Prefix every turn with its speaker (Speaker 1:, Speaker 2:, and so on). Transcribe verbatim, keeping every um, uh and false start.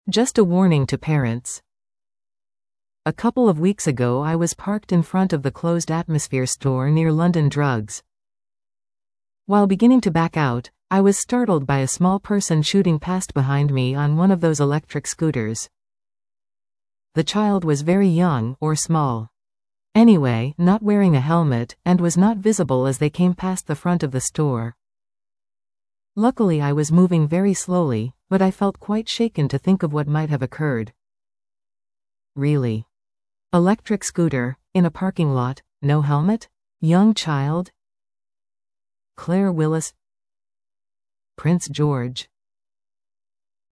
Speaker 1: Just a warning to parents. A couple of weeks ago I was parked in front of the closed Atmosphere store near London Drugs. While beginning to back out, I was startled by a small person shooting past behind me on one of those electric scooters. The child was very young, or small. Anyway, not wearing a helmet, and was not visible as they came past the front of the store. Luckily I was moving very slowly, but I felt quite shaken to think of what might have occurred. Really? Electric scooter, in a parking lot, no helmet? Young child? Claire Willis. Prince George.